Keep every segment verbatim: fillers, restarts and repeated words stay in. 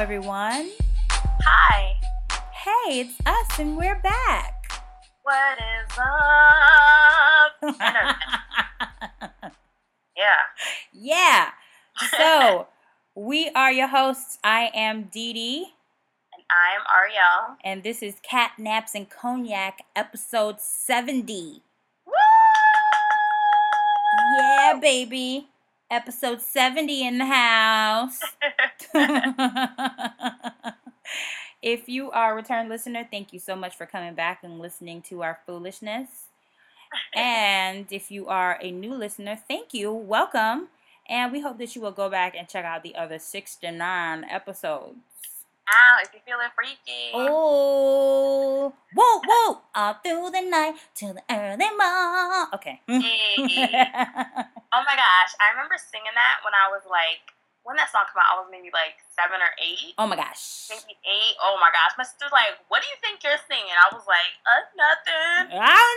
everyone. Hi. Hey, it's us and we're back. What is up? yeah. Yeah. So, we are your hosts. I am Dee Dee. And I'm Ariel. And this is Cat Naps and Cognac, episode seventy. Woo! Yeah, baby. Episode seventy in the house. If you are a return listener, thank you so much for coming back and listening to our foolishness. And if you are a new listener, thank you. Welcome. And we hope that you will go back and check out the other sixty-nine episodes. Ow, if you're feeling freaky. Oh, whoa, whoa, all through the night till the early morning. Okay. Hey. Oh my gosh, I remember singing that when I was like, when that song came out, I was maybe like seven or eight. Oh my gosh. Maybe eight. Oh my gosh. My sister's like, what do you think you're singing? I was like, uh, nothing.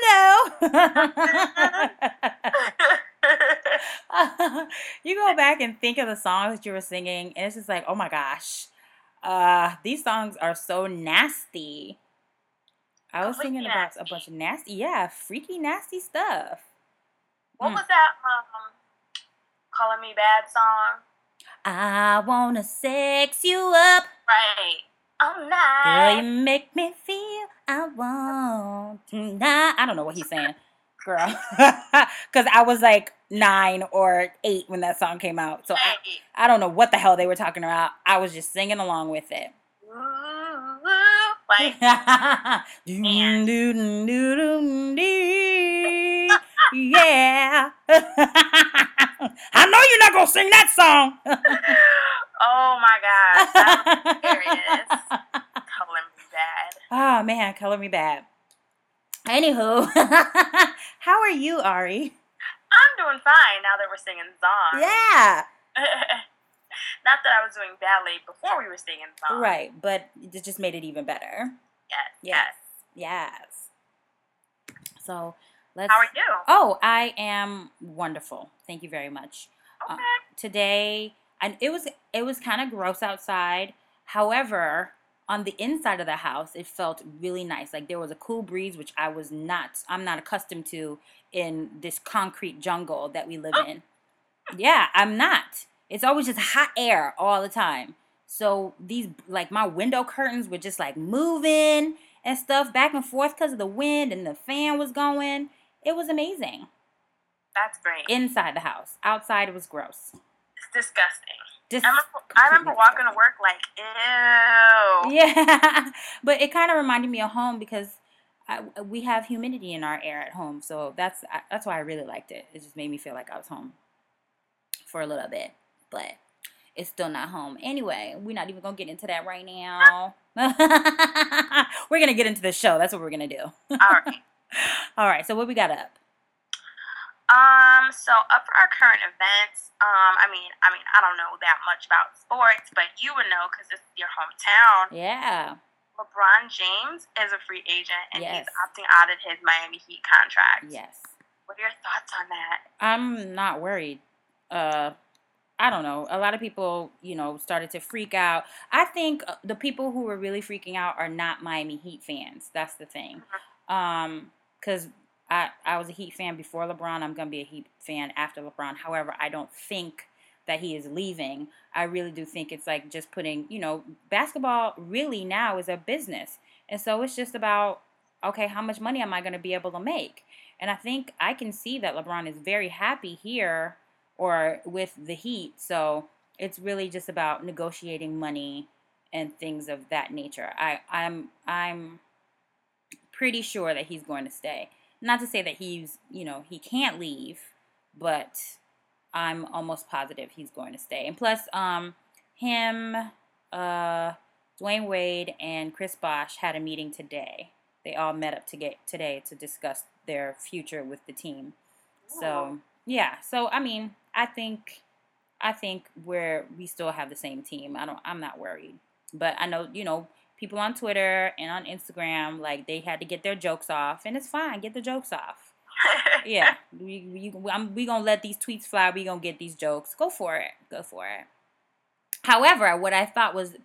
I don't know. You go back and think of the songs that you were singing, and it's just like, oh my gosh. Uh, these songs are so nasty. I was Completely singing about nasty. a bunch of nasty, yeah, freaky, nasty stuff. What Mm. was that um, Calling Me Bad song? I wanna sex you up. Right. All Girl, night. you make me feel I want tonight. I don't know what he's saying, girl. Because I was like nine or eight when that song came out. So I, Right. I don't know what the hell they were talking about. I was just singing along with it. Ooh, ooh, like, Doom, doom, doom, doom, yeah. I know you're not going to sing that song. oh my gosh, that was hilarious. Calling Me Bad. Oh, man, color me bad. Anywho, how are you, Ari? I'm doing fine now that we're singing songs. Yeah. Not that I was doing badly before we were singing songs. Right, but it just made it even better. Yes, Yes. yes. Yes. So, let's... How are you? Oh, I am wonderful. Thank you very much. Okay. Uh, today, and it was it was kind of gross outside. However, on the inside of the house, it felt really nice. Like there was a cool breeze, which I was not, I'm not accustomed to in this concrete jungle that we live in. Yeah, I'm not. It's always just hot air all the time. So these, like my window curtains were just like moving and stuff back and forth because of the wind and the fan was going. It was amazing. That's great. Inside the house. Outside, it was gross. It's disgusting. Just I remember, I remember walking to work like, ew. Yeah, but it kind of reminded me of home because I, we have humidity in our air at home, so that's that's why I really liked it. It just made me feel like I was home for a little bit, but it's still not home. Anyway, we're not even gonna get into that right now. We're gonna get into the show. That's what we're gonna do. All right. All right. So what we got up? Um, so up for our current events, um, I mean, I mean, I don't know that much about sports, but you would know because it's your hometown. Yeah. LeBron James is a free agent, and Yes. he's opting out of his Miami Heat contract. Yes. What are your thoughts on that? I'm not worried. Uh, I don't know. A lot of people, you know, started to freak out. I think uh, the people who were really freaking out are not Miami Heat fans. That's the thing. Mm-hmm. Um, because I, I was a Heat fan before LeBron. I'm going to be a Heat fan after LeBron. However, I don't think that he is leaving. I really do think it's like just putting, you know, basketball really now is a business. And so it's just about, okay, how much money am I going to be able to make? And I think I can see that LeBron is very happy here or with the Heat. So it's really just about negotiating money and things of that nature. I, I'm I'm pretty sure that he's going to stay. Not to say that he's, you know, he can't leave, but I'm almost positive he's going to stay. And plus, um, him, uh, Dwayne Wade, and Chris Bosh had a meeting today. They all met up to get today to discuss their future with the team. So yeah, so I mean, I think, I think we're we still have the same team. I don't, I'm not worried. But I know, you know, people on Twitter and on Instagram, like they had to get their jokes off, and it's fine. Get the jokes off. Yeah, we we I'm, we gonna let these tweets fly. We gonna get these jokes. Go for it. Go for it. However, what I thought was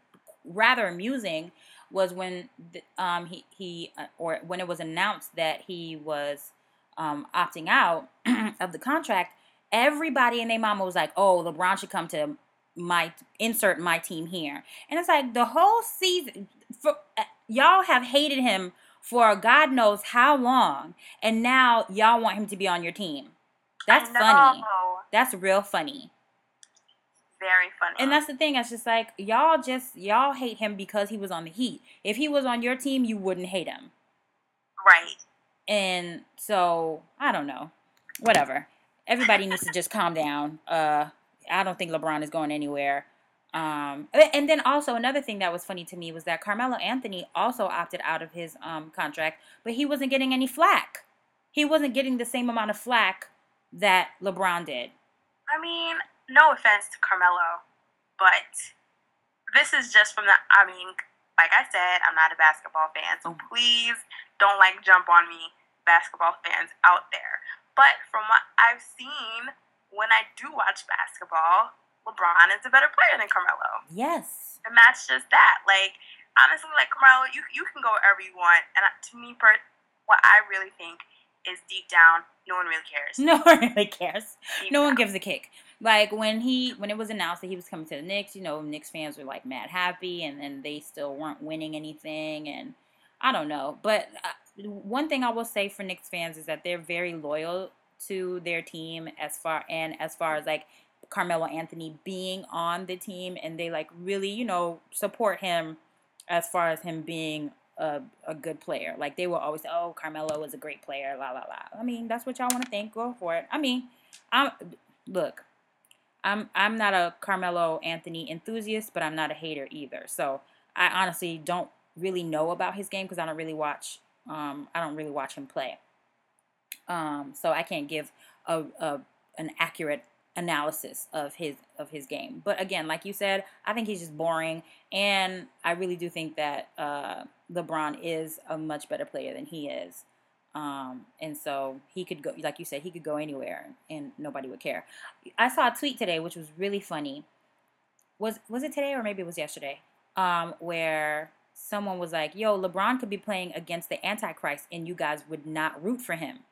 rather amusing was when th- um he he uh, or when it was announced that he was um opting out of the contract. Everybody and their mama was like, "Oh, LeBron should come to my insert my team here," and it's like the whole season. For, uh, y'all have hated him for God knows how long, and now y'all want him to be on your team. That's I funny. know. That's real funny. Very funny. And that's the thing. It's just like y'all just y'all hate him because he was on the Heat. If he was on your team, you wouldn't hate him. Right. And so I don't know. Whatever. Everybody needs to just calm down. Uh, I don't think LeBron is going anywhere. Um, and then also another thing that was funny to me was that Carmelo Anthony also opted out of his um contract, but he wasn't getting any flack. He wasn't getting the same amount of flack that LeBron did. I mean, no offense to Carmelo, but this is just from the, I mean, like I said, I'm not a basketball fan, so please don't like jump on me, basketball fans out there. But from what I've seen, when I do watch basketball, LeBron is a better player than Carmelo. Yes. And that's just that. Like, honestly, like Carmelo, you you can go wherever you want. And to me, per, what I really think is deep down, no one really cares. No one really cares. Deep no down. one gives a kick. Like when he when it was announced that he was coming to the Knicks, you know, Knicks fans were like mad happy, and then they still weren't winning anything, and I don't know. But uh, one thing I will say for Knicks fans is that they're very loyal to their team as far and as far as like Carmelo Anthony being on the team, and they like really, you know, support him as far as him being a, a good player. Like they will always say, "Oh, Carmelo is a great player." La la la. I mean, that's what y'all want to think. Go for it. I mean, I'm look. I'm I'm not a Carmelo Anthony enthusiast, but I'm not a hater either. So I honestly don't really know about his game because I don't really watch. Um, I don't really watch him play. Um, so I can't give a, a an accurate analysis of his of his game. But again, like you said, I think he's just boring, and I really do think that uh, LeBron is a much better player than he is. Um, and so he could go, like you said, he could go anywhere, and nobody would care. I saw a tweet today, which was really funny. Was was it today or maybe it was yesterday? Um, where someone was like, "Yo, LeBron could be playing against the Antichrist, and you guys would not root for him."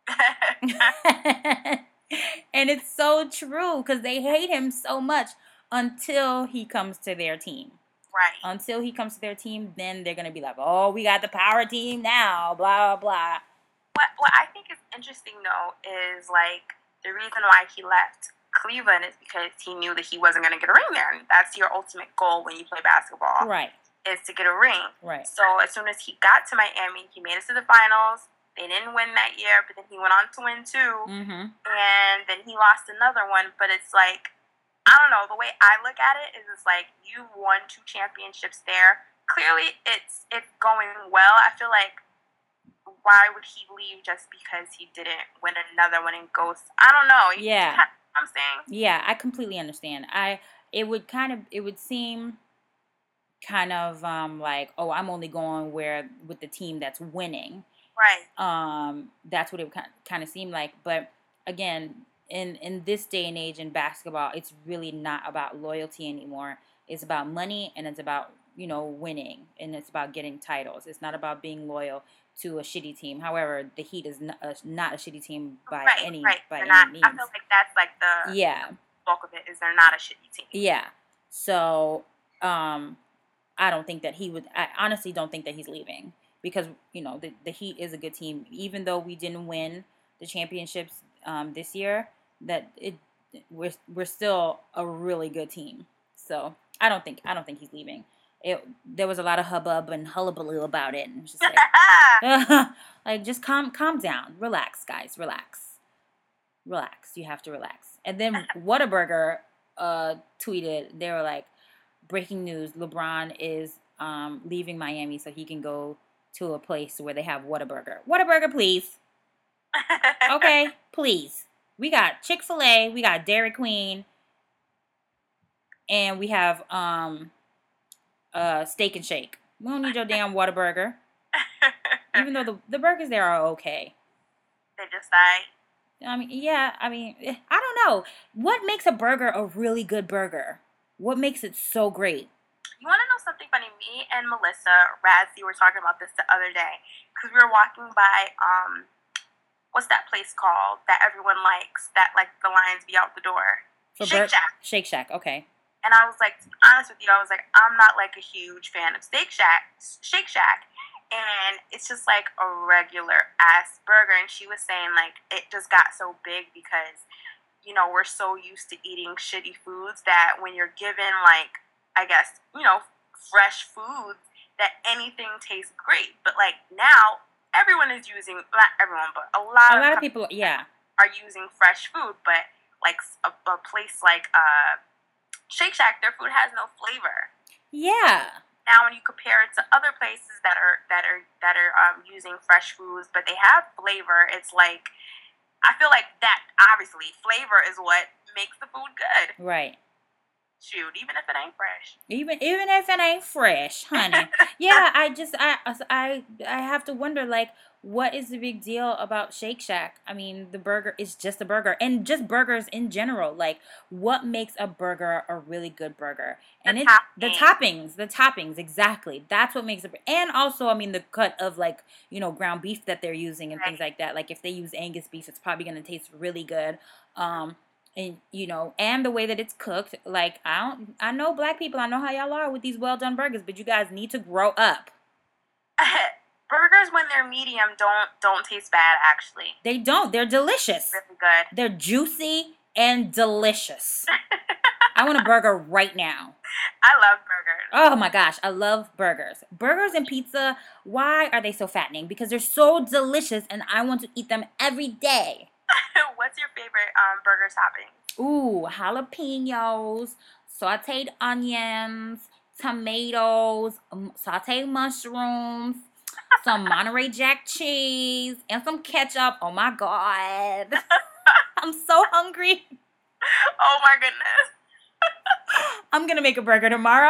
And it's so true because they hate him so much until he comes to their team. Right. Until he comes to their team, then they're going to be like, "Oh, we got the power team now, blah, blah." What, what I think is interesting, though, is like the reason why he left Cleveland is because he knew that he wasn't going to get a ring there. And that's your ultimate goal when you play basketball. Right. Is to get a ring. Right. So as soon as he got to Miami, he made it to the finals. They didn't win that year, but then he went on to win two. Mm-hmm. And then he lost another one. But it's like, I don't know, the way I look at it is it's like you won two championships there. Clearly it's it's going well. I feel like why would he leave just because he didn't win another one in Ghost? I don't know. You Yeah. know what I'm saying? Yeah, I completely understand. I it would kind of it would seem kind of um like, oh, I'm only going where with the team that's winning. Right. Um, that's what it would kind of seem like. But again, in in this day and age in basketball, it's really not about loyalty anymore. It's about money, and it's about, you know, winning, and it's about getting titles. It's not about being loyal to a shitty team. However, the Heat is not a, not a shitty team by right, any right. by They're any not, means. I feel like that's like the yeah bulk of it is they're not a shitty team. yeah. So um, I don't think that he would. I honestly don't think that he's leaving. Because, you know, the, the Heat is a good team. Even though we didn't win the championships um, this year, that it we're we're still a really good team. So I don't think I don't think he's leaving. It there was a lot of hubbub and hullabaloo about it, and it was just like, like just calm calm down, relax, guys, relax, relax. You have to relax. And then Whataburger uh, tweeted, they were like, breaking news: LeBron is um, leaving Miami so he can go to a place where they have Whataburger. Whataburger, please. Okay, please. We got Chick-fil-A, we got Dairy Queen, and we have um uh Steak and Shake. We don't need your damn Whataburger. Even though the, the burgers there are okay. They just like, I mean, yeah, I mean, I don't know. What makes a burger a really good burger? What makes it so great? You want to know something funny? Me and Melissa Razzie were talking about this the other day because we were walking by, um, what's that place called that everyone likes? That like the lines be out the door. For Shake Bur- Shack. Shake Shack, okay. And I was like, to be honest with you, I was like, I'm not like a huge fan of Steak Shack, Shake Shack, and it's just like a regular ass burger. And she was saying like it just got so big because, you know, we're so used to eating shitty foods that when you're given like, I guess, you know, fresh foods, that anything tastes great. But like now, everyone is using, not everyone, but a lot, A lot of of people, yeah. are using fresh food. But like a, a place like uh, Shake Shack, their food has no flavor. Yeah. Now, when you compare it to other places that are that are that are um, using fresh foods, but they have flavor, it's like I feel like that obviously flavor is what makes the food good. Right. Shoot, even if it ain't fresh. Even even if it ain't fresh, honey. Yeah, I just I I I have to wonder like what is the big deal about Shake Shack? I mean, the burger is just a burger and just burgers in general. Like what makes a burger a really good burger? And The it's the topping. toppings, the toppings, exactly. That's what makes it and also I mean the cut of like, you know, ground beef that they're using and things Right. like that. Like if they use Angus beef, it's probably going to taste really good. Um and you know, and the way that it's cooked, like I don't, I know black people, I know how y'all are with these well done burgers, but you guys need to grow up. Burgers when they're medium don't don't taste bad actually. They don't. They're delicious. Really good. They're juicy and delicious. I want a burger right now. I love burgers. Oh my gosh, I love burgers. Burgers and pizza. Why are they so fattening? Because they're so delicious, and I want to eat them every day. What's your favorite um, burger topping? Ooh, jalapenos, sauteed onions, tomatoes, um, sauteed mushrooms, some Monterey Jack cheese, and some ketchup. Oh my God. I'm so hungry. Oh my goodness. I'm going to make a burger tomorrow.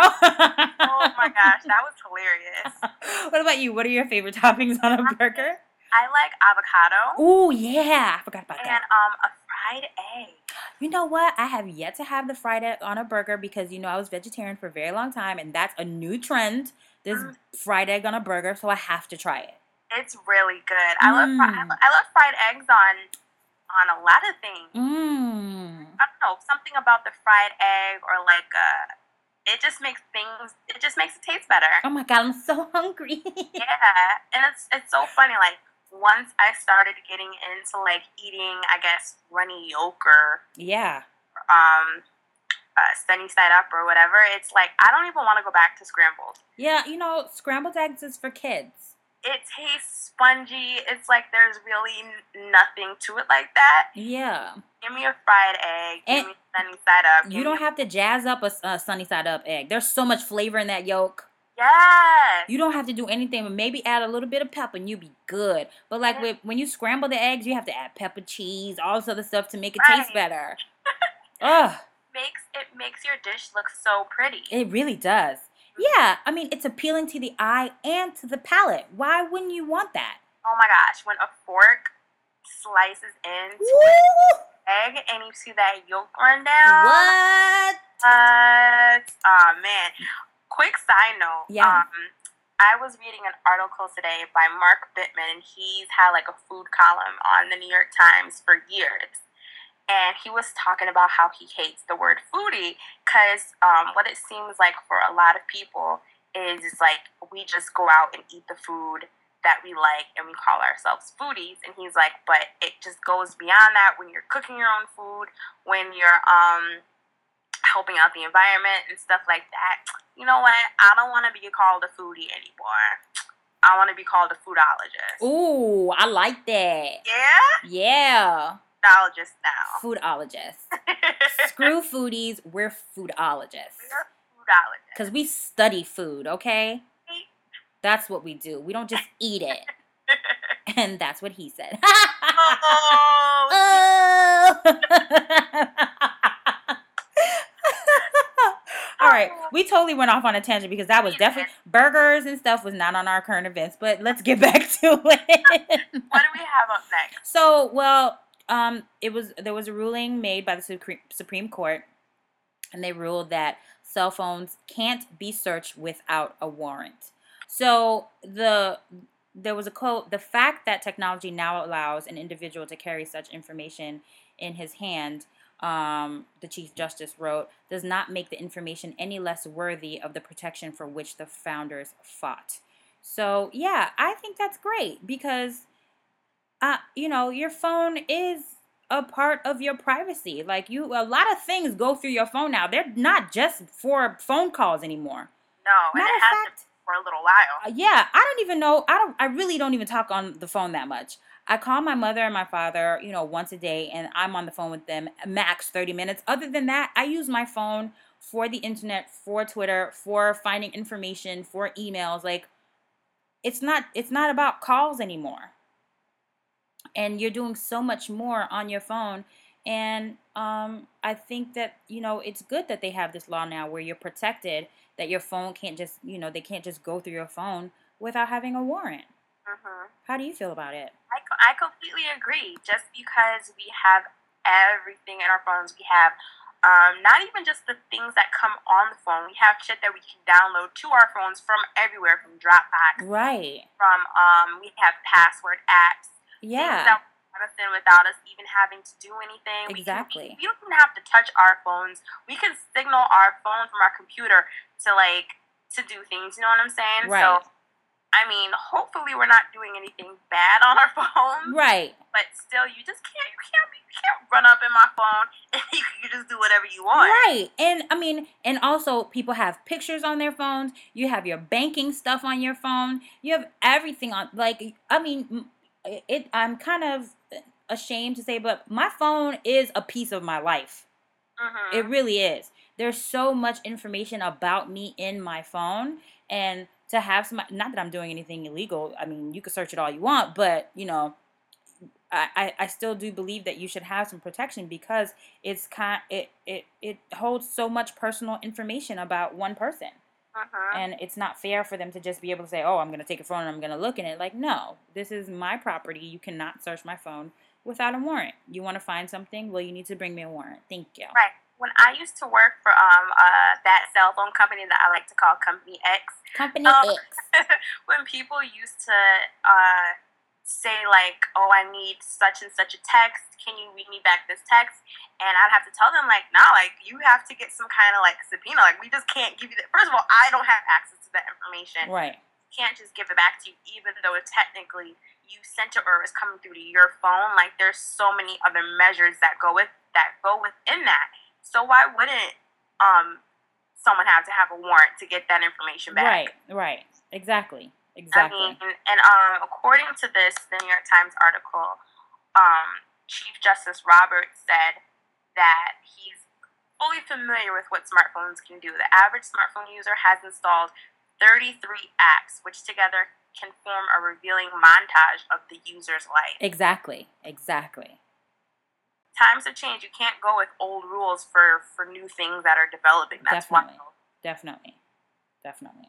Oh my gosh, that was hilarious. What about you? What are your favorite toppings on a burger? I like avocado. Ooh, yeah. I forgot about And that. um, a fried egg. You know what? I have yet to have the fried egg on a burger because, you know, I was vegetarian for a very long time, and that's a new trend, this Mm, fried egg on a burger, so I have to try it. it's really good. I love fri- I Mmm. lo- I love fried eggs on on a lot of things. Mmm. I don't know, something about the fried egg or like uh, it just makes things. It just makes it taste better. Oh my God, I'm so hungry. Yeah, and it's it's so funny. Like once I started getting into like eating, I guess runny yolk or Yeah. um uh, sunny side up or whatever, it's like I don't even want to go back to scrambled. Yeah, you know, scrambled eggs is for kids. It tastes spongy. It's like there's really n- nothing to it like that. Yeah. Give me a fried egg. Give And me sunny side up. you Give me don't have to jazz up a, s- a sunny side up egg. There's so much flavor in that yolk. yes. You don't have to do anything but maybe add a little bit of pepper and you be good. But like with, when you scramble the eggs, you have to add pepper, cheese, all this other stuff to make it taste Right. better. Ugh, Makes it makes your dish look so pretty. it really does. Yeah, I mean, it's appealing to the eye and to the palate. Why wouldn't you want that? Oh my gosh, when a fork slices into Woo! an egg and you see that yolk run down. What? What? Oh man. Quick side note. Yeah. Um, I was reading an article today by Mark Bittman, and he's had like a food column on the New York Times for years. And he was talking about how he hates the word foodie because um, what it seems like for a lot of people is it's like we just go out and eat the food that we like and we call ourselves foodies. And he's like, but it just goes beyond that when you're cooking your own food, when you're um, helping out the environment and stuff like that. You know what? I don't want to be called a foodie anymore. I want to be called a foodologist. Ooh, I like that. Yeah? Yeah. Foodologist now. Foodologist. Screw foodies, we're foodologists. We're foodologists. Because we study food, okay? That's what we do. We don't just eat it. And that's what he said. Oh, Oh. All right, we totally went off on a tangent because that was definitely burgers and stuff was not on our current events. But let's get back to it. what do we have up next? So, well, um, it was there was a ruling made by the Supreme Supreme Court, and they ruled that cell phones can't be searched without a warrant. So the there was a quote, the fact that technology now allows an individual to carry such information in his hand, um, the Chief Justice wrote, does not make the information any less worthy of the protection for which the founders fought. So, yeah, I think that's great because, uh, you know, your phone is a part of your privacy. Like you, a lot of things go through your phone now. They're not just for phone calls anymore. No, and Matter it of has fact, been for a little while. uh, yeah, I don't even know. I don't. I really don't even talk on the phone that much. I call my mother and my father, you know, once a day, and I'm on the phone with them max thirty minutes. Other than that, I use my phone for the internet, for Twitter, for finding information, for emails. Like it's not. It's not about calls anymore. And you're doing so much more on your phone. And um, I think that, you know, it's good that they have this law now where you're protected, that your phone can't just, you know, they can't just go through your phone without having a warrant. Mm-hmm. How do you feel about it? I, I completely agree. Just because we have everything in our phones, we have um, not even just the things that come on the phone. We have shit that we can download to our phones from everywhere, from Dropbox. Right. From, um, we have password apps. Yeah. Things that let us in without us even having to do anything. Exactly. We, can, we don't even have to touch our phones. We can signal our phone from our computer to, like, to do things. You know what I'm saying? Right. So, I mean, hopefully we're not doing anything bad on our phones. Right. But still, you just can't, you can't, you can't run up in my phone and you can just do whatever you want. Right. And, I mean, and also people have pictures on their phones. You have your banking stuff on your phone. You have everything on, like, I mean, it, I'm kind of ashamed to say, but my phone is a piece of my life. Mm-hmm. It really is. There's so much information about me in my phone, and to have some, not that I'm doing anything illegal. I mean, you can search it all you want, but you know, I, I, I still do believe that you should have some protection because it's kind it, it it holds so much personal information about one person. Mm-hmm. And it's not fair for them to just be able to say, oh, I'm going to take a phone and I'm going to look in it. Like, no, this is my property. You cannot search my phone without a warrant. You want to find something? Well, you need to bring me a warrant. Thank you. Right. When I used to work for um uh that cell phone company that I like to call Company X. Company um, X. When people used to uh say like, oh, I need such and such a text, can you read me back this text? And I'd have to tell them like, nah, like you have to get some kind of like subpoena. Like we just can't give you that. First of all, I don't have access to that information. Right. Can't just give it back to you, even though it technically you sent it or it's coming through to your phone. Like there's so many other measures that go with that go within that. So why wouldn't um someone have to have a warrant to get that information back? Right, right, exactly, exactly. I mean, and um, according to this, the New York Times article, um, Chief Justice Roberts said that he's fully familiar with what smartphones can do. The average smartphone user has installed thirty-three apps, which together can form a revealing montage of the user's life. Exactly, exactly. Times have changed. You can't go with old rules for, for new things that are developing. That's definitely, wild. definitely, definitely.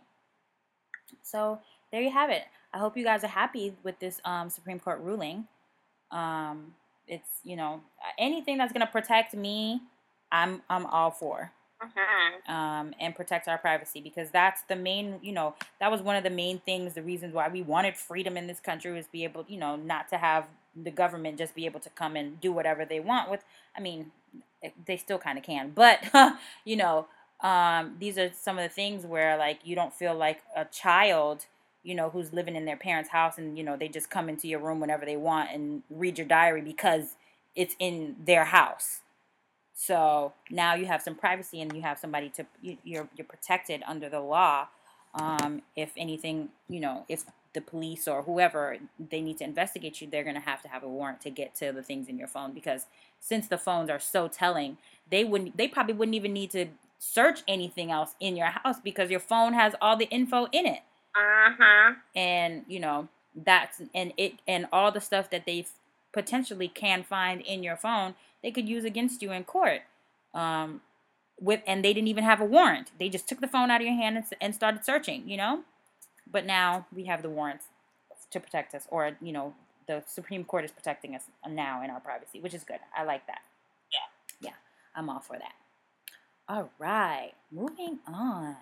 So there you have it. I hope you guys are happy with this um, Supreme Court ruling. Um, it's, you know, anything that's going to protect me, I'm I'm all for. Mm-hmm. Um, and protect our privacy, because that's the main, you know, that was one of the main things, the reasons why we wanted freedom in this country, was be able, you know, not to have the government just be able to come and do whatever they want with, I mean, they still kind of can, but, you know, um, these are some of the things where, like, you don't feel like a child, you know, who's living in their parents' house and, you know, they just come into your room whenever they want and read your diary because it's in their house. So now you have some privacy and you have somebody to, you, you're you're protected under the law. Um, if anything, you know, if the police or whoever, they need to investigate you, they're going to have to have a warrant to get to the things in your phone, because since the phones are so telling, they wouldn't, they probably wouldn't even need to search anything else in your house because your phone has all the info in it. Mm-hmm. And, you know, that's, and it, and all the stuff that they potentially can find in your phone, they could use against you in court. Um, with, and they didn't even have a warrant. They just took the phone out of your hand and, and started searching, you know? But now we have the warrants to protect us, or, you know, the Supreme Court is protecting us now in our privacy, which is good. I like that. Yeah. Yeah, I'm all for that. All right, moving on.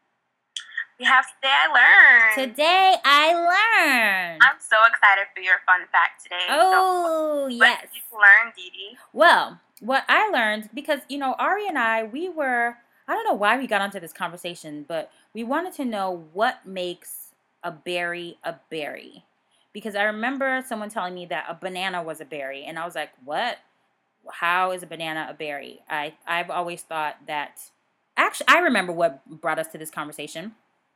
We have Today I Learned. Today I learned. I'm so excited for your fun fact today. Oh, so, yes. What did you learn, Dee Dee? Well, what I learned, because, you know, Ari and I, we were, I don't know why we got onto this conversation, but we wanted to know what makes a berry a berry. Because I remember someone telling me that a banana was a berry, and I was like, what? How is a banana a berry? I, I've always thought that, actually, I remember what brought us to this conversation.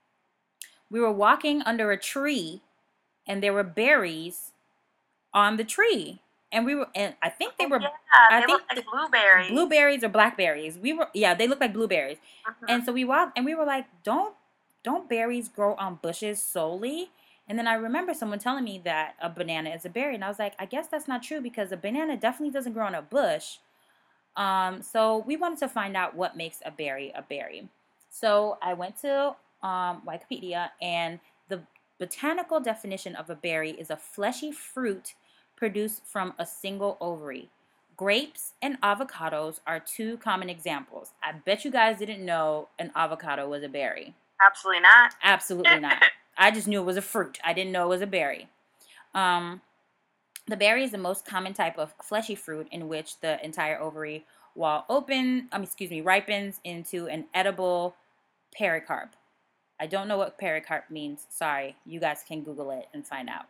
We were walking under a tree, and there were berries on the tree. And we were, and I think they were, yeah, I they think look like blueberries. Blueberries or blackberries. We were, yeah, they look like blueberries. Mm-hmm. And so we walked, and we were like, don't, don't berries grow on bushes solely? And then I remember someone telling me that a banana is a berry, and I was like, I guess that's not true, because a banana definitely doesn't grow on a bush. Um, so we wanted to find out what makes a berry a berry. So I went to um, Wikipedia, and the botanical definition of a berry is a fleshy fruit produced from a single ovary. Grapes and avocados are two common examples. I bet you guys didn't know an avocado was a berry. Absolutely not. Absolutely not. I just knew it was a fruit. I didn't know it was a berry. Um, the berry is the most common type of fleshy fruit in which the entire ovary, while open, um, excuse me, ripens into an edible pericarp. I don't know what pericarp means. Sorry. You guys can Google it and find out.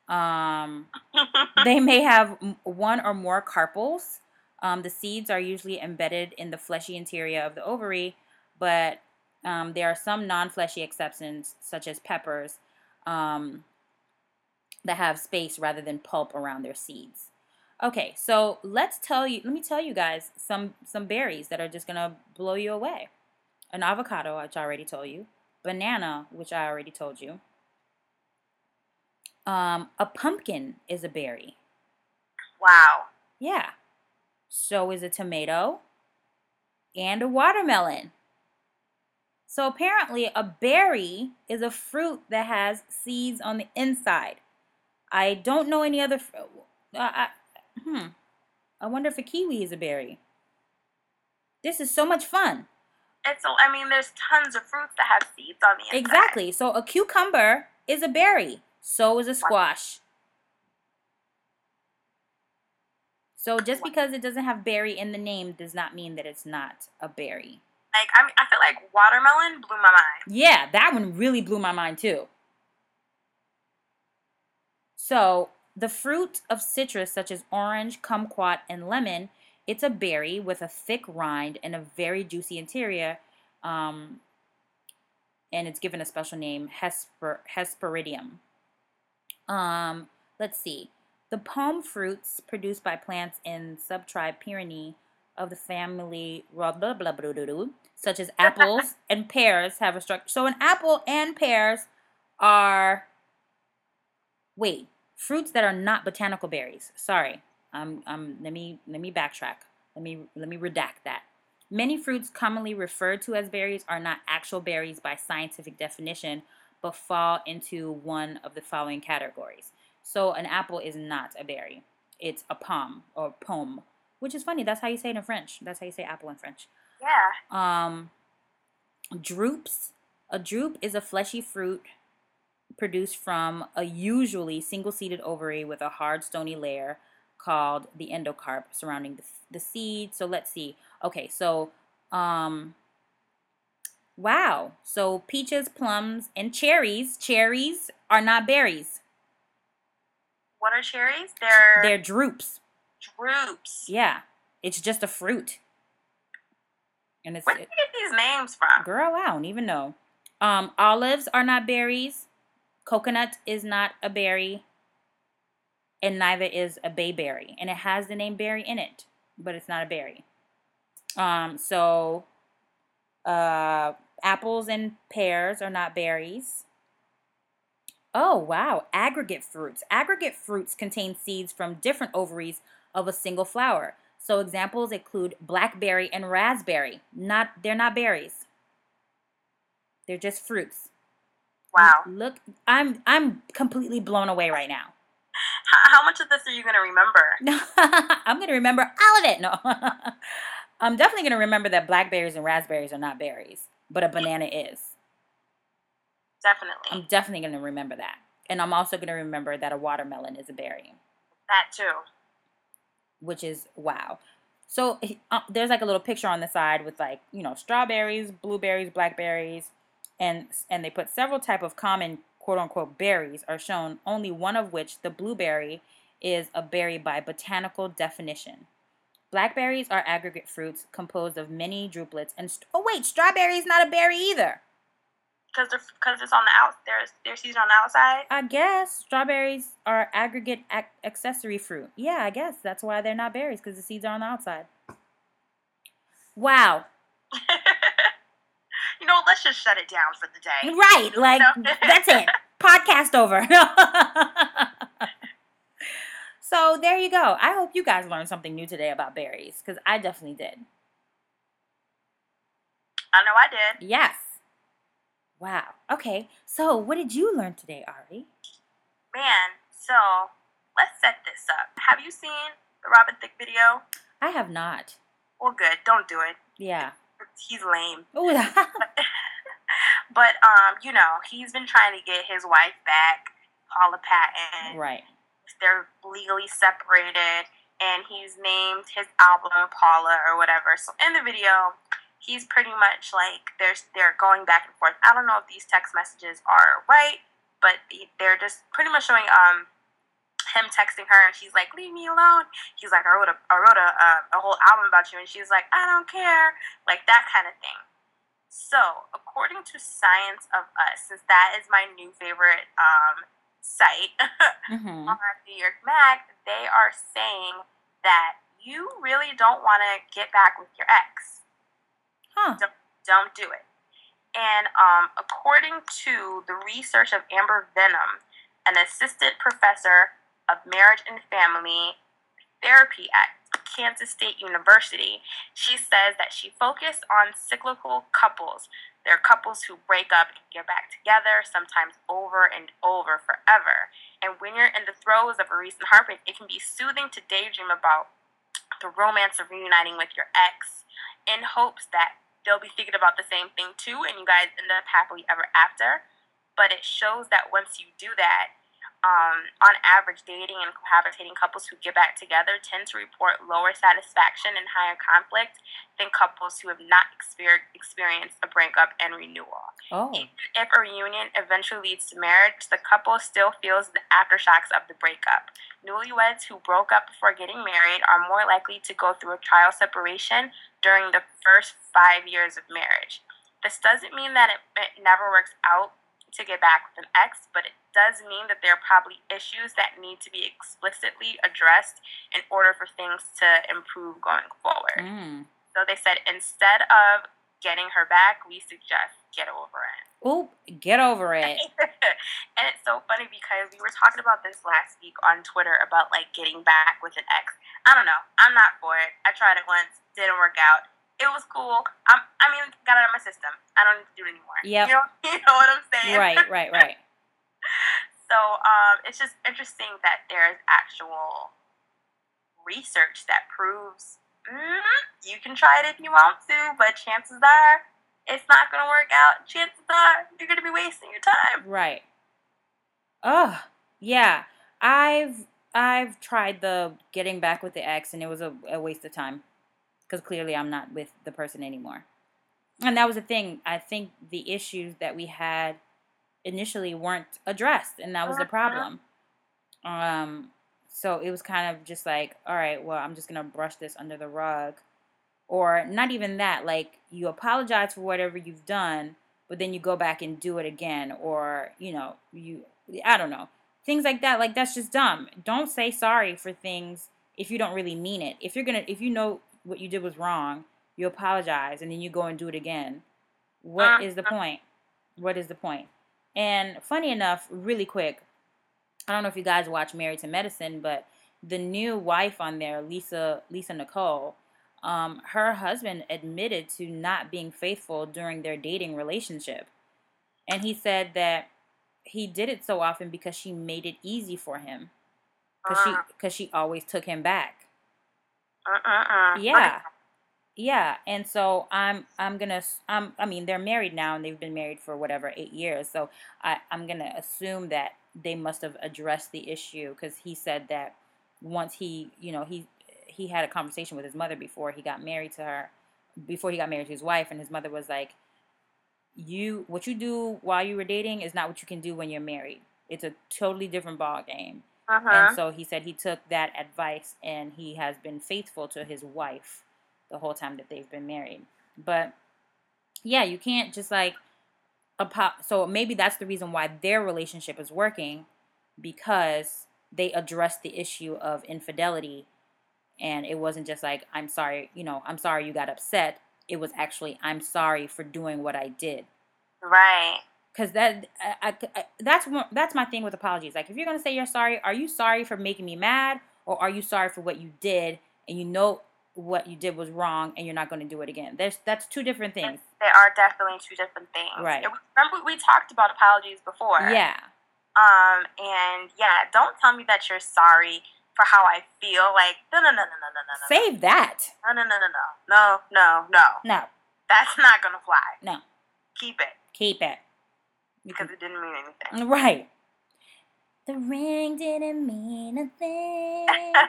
Um, they may have one or more carpels. Um, the seeds are usually embedded in the fleshy interior of the ovary, but um, there are some non-fleshy exceptions, such as peppers, um, that have space rather than pulp around their seeds. Okay, so let's tell you. Let me tell you guys some some berries that are just gonna blow you away. An avocado, which I already told you. Banana, which I already told you. Um, a pumpkin is a berry. Wow. Yeah. So is a tomato and a watermelon. So apparently a berry is a fruit that has seeds on the inside. I don't know any other. Uh, I, hmm. I wonder if a kiwi is a berry. This is so much fun. It's. I mean, there's tons of fruits that have seeds on the inside. Exactly. So a cucumber is a berry. So is a squash. So just because it doesn't have berry in the name does not mean that it's not a berry. Like, I mean, I feel like watermelon blew my mind. Yeah, that one really blew my mind too. So the fruit of citrus, such as orange, kumquat, and lemon, it's a berry with a thick rind and a very juicy interior, um, and it's given a special name, Hesper, Hesperidium. Um, let's see. The palm fruits produced by plants in subtribe Pyrenees of the family blah, blah, blah, blah, blah, blah, such as apples and pears have a structure. So an apple and pears are, wait, fruits that are not botanical berries. Sorry. Um, um, let me let me backtrack. Let me let me redact that. Many fruits commonly referred to as berries are not actual berries by scientific definition, but fall into one of the following categories. So an apple is not a berry. It's a pomme or pomme, which is funny. That's how you say it in French. That's how you say apple in French. Yeah. Um, drupes. A drupe is a fleshy fruit produced from a usually single-seeded ovary with a hard, stony layer called the endocarp surrounding the, the seed. So let's see. Okay, so, um, wow. So peaches, plums, and cherries. Cherries are not berries. What are cherries? They're... They're drupes. Drupes. Yeah. It's just a fruit. And it's, Where did you get these names from? Girl, I don't even know. Um, olives are not berries. Coconut is not a berry. And neither is a bayberry. And it has the name berry in it, but it's not a berry. Um, so, uh, apples and pears are not berries. Oh, wow. Aggregate fruits. Aggregate fruits contain seeds from different ovaries of a single flower. So examples include blackberry and raspberry. Not, they're not berries. They're just fruits. Wow. Look, I'm I'm completely blown away right now. How much of this are you going to remember? I'm going to remember all of it. No. I'm definitely going to remember that blackberries and raspberries are not berries, but a banana is. Definitely. I'm definitely going to remember that. And I'm also going to remember that a watermelon is a berry. That too. Which is wow. So uh, there's like a little picture on the side with like, you know, strawberries, blueberries, blackberries, and and they put several type of common quote unquote berries are shown, only one of which, the blueberry, is a berry by botanical definition. Blackberries are aggregate fruits composed of many druplets and st- oh wait, strawberry is not a berry either. Because they're because it's on the out there's their seeds on the outside. I guess strawberries are aggregate ac- accessory fruit. Yeah, I guess that's why they're not berries, because the seeds are on the outside. Wow. You know, let's just shut it down for the day. Right, like you know? That's it. Podcast over. So there you go. I hope you guys learned something new today about berries, because I definitely did. I know I did. Yes. Wow. Okay. So what did you learn today, Ari? Man, so let's set this up. Have you seen the Robin Thicke video? I have not. Well, good. Don't do it. Yeah. He's lame. Ooh. But, um, you know, he's been trying to get his wife back, Paula Patton. Right. They're legally separated, and he's named his album Paula or whatever. So in the video, he's pretty much like, they're, they're going back and forth. I don't know if these text messages are right, but they're just pretty much showing um him texting her, and she's like, leave me alone. He's like, I wrote a, I wrote a, a, a whole album about you, and she's like, I don't care. Like that kind of thing. So, according to Science of Us, since that is my new favorite um, site mm-hmm. on New York Mag, they are saying that you really don't want to get back with your ex. Huh. Don't, don't do it. And um, according to the research of Amber Venom, an assistant professor of marriage and family therapy at Kansas State University, she says that she focused on cyclical couples. They're couples who break up and get back together, sometimes over and over forever. And when you're in the throes of a recent heartbreak, it can be soothing to daydream about the romance of reuniting with your ex in hopes that they'll be thinking about the same thing too, and you guys end up happily ever after. But it shows that once you do that, Um, on average, dating and cohabitating couples who get back together tend to report lower satisfaction and higher conflict than couples who have not exper- experienced a breakup and renewal. Oh. Even if a reunion eventually leads to marriage, the couple still feels the aftershocks of the breakup. Newlyweds who broke up before getting married are more likely to go through a trial separation during the first five years of marriage. This doesn't mean that it, it never works out to get back with an ex, but it does mean that there are probably issues that need to be explicitly addressed in order for things to improve going forward. Mm. So they said, instead of getting her back, we suggest get over it. Oop, get over it. And it's so funny because we were talking about this last week on Twitter about like getting back with an ex. I don't know. I'm not for it. I tried it once, didn't work out. It was cool. I'm, I mean, got it out of my system. I don't need to do it anymore. Yep. You know, you know what I'm saying? Right, right, right. So um, it's just interesting that there's actual research that proves mm, you can try it if you want to, but chances are it's not going to work out. Chances are you're going to be wasting your time. Right. Oh, yeah. I've I've tried the getting back with the ex, and it was a, a waste of time. Because clearly I'm not with the person anymore. And that was the thing. I think the issues that we had initially weren't addressed. And that was the problem. Um, so it was kind of just like, all right, well, I'm just going to brush this under the rug. Or not even that. Like, you apologize for whatever you've done, but then you go back and do it again. Or, you know, you, I don't know. Things like that. Like, that's just dumb. Don't say sorry for things if you don't really mean it. If you're going to, if you know what you did was wrong, you apologize, and then you go and do it again. What is the point? What is the point? And funny enough, really quick, I don't know if you guys watch Married to Medicine, but the new wife on there, Lisa Lisa Nicole, um, her husband admitted to not being faithful during their dating relationship. And he said that he did it so often because she made it easy for him. Because she, 'cause she always took him back. Uh-uh-uh. Yeah. Yeah, and so I'm I'm gonna s- I'm I mean they're married now and they've been married for whatever eight years. So I I'm gonna assume that they must have addressed the issue because he said that once he you know he he had a conversation with his mother before he got married to her, before he got married to his wife, and his mother was like, you what you do while you were dating is not what you can do when you're married. It's a totally different ball game. And Uh-huh. so he said he took that advice and he has been faithful to his wife the whole time that they've been married. But yeah, you can't just like apo- so maybe that's the reason why their relationship is working, because they addressed the issue of infidelity, and it wasn't just like, I'm sorry, you know, I'm sorry you got upset. It was actually, I'm sorry for doing what I did. Right. Because that I, I, I- that's one- that's my thing with apologies. Like, if you're gonna say you're sorry, are you sorry for making me mad, or are you sorry for what you did and you know what you did was wrong and you're not going to do it again? There's That's two different things. They are definitely two different things. It Right. was, remember we talked about apologies before. Yeah. Um, and yeah, don't tell me that you're sorry for how I feel. Like, no, no, no, no, no, no, no, no. Save that. No, no, no, no, no, no, no, no. No. That's not gonna fly. No. Keep it. Keep it. Because it didn't mean anything. Right. The ring didn't mean a thing.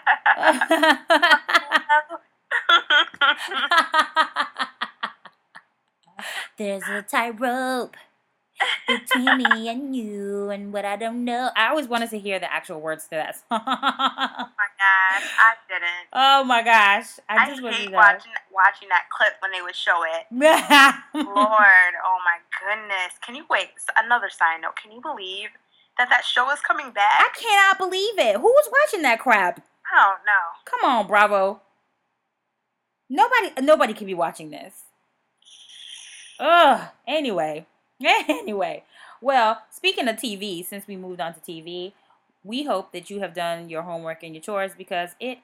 There's a tightrope between me and you and what I don't know. I always wanted to hear the actual words to that song. Oh my gosh, I didn't. Oh my gosh. I, I just hate watching watching that clip when they would show it. Lord, oh my goodness. Can you wait? Another side note. Can you believe that that show is coming back? I cannot believe it. Who was watching that crap? I don't know. Come on, Bravo. Nobody nobody can be watching this. Ugh. Anyway. Anyway. Well, speaking of T V, since we moved on to T V, we hope that you have done your homework and your chores, because it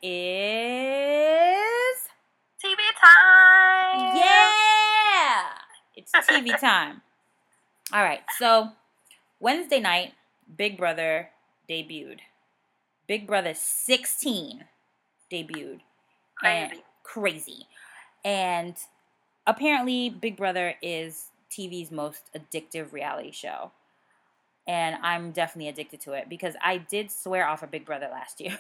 is T V time. Yeah. It's T V time. All right. So, Wednesday night, Big Brother debuted. Big Brother sixteen debuted. Crazy. And crazy. And apparently Big Brother is T V's most addictive reality show. And I'm definitely addicted to it, because I did swear off of Big Brother last year.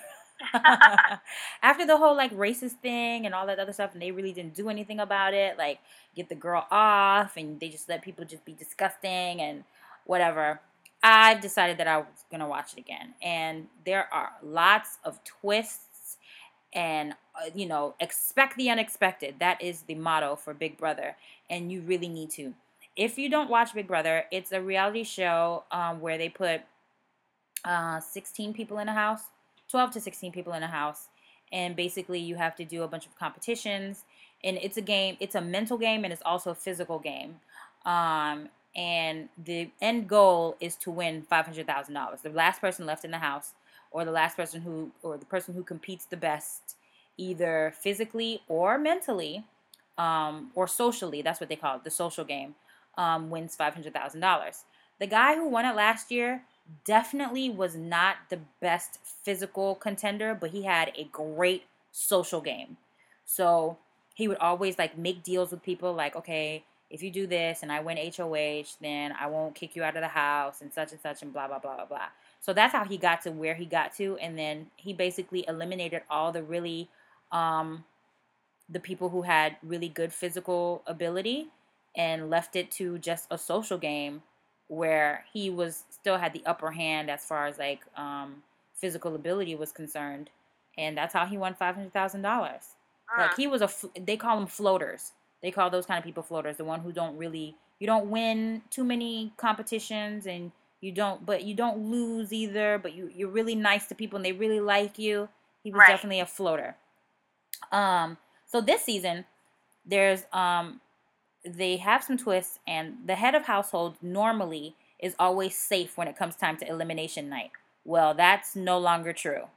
After the whole like racist thing and all that other stuff, and they really didn't do anything about it, like get the girl off, and they just let people just be disgusting and whatever. I've decided that I was gonna watch it again, and there are lots of twists, and uh, you know, expect the unexpected. That is the motto for Big Brother, and you really need to. If you don't watch Big Brother, it's a reality show um, where they put uh, sixteen people in a house, twelve to sixteen people in a house, and basically you have to do a bunch of competitions, and it's a game, it's a mental game, and it's also a physical game. Um, and the end goal is to win five hundred thousand dollars. The last person left in the house, or the last person who, or the person who competes the best, either physically or mentally, um, or socially, that's what they call it, the social game, um, wins five hundred thousand dollars. The guy who won it last year definitely was not the best physical contender, but he had a great social game. So he would always like make deals with people like, okay, if you do this and I win H O H, then I won't kick you out of the house and such and such and blah, blah, blah, blah, blah. So that's how he got to where he got to. And then he basically eliminated all the really, um, the people who had really good physical ability, and left it to just a social game where he was still had the upper hand as far as like um, physical ability was concerned, and that's how he won five hundred thousand dollars. Mm. Like he was a, they call them floaters. They call those kind of people floaters. The one who don't really, you don't win too many competitions, and you don't, but you don't lose either. But you you're really nice to people, and they really like you. He was Right. definitely a floater. Um. So this season, there's um they have some twists, and the head of household normally is always safe when it comes time to elimination night. Well, that's no longer true.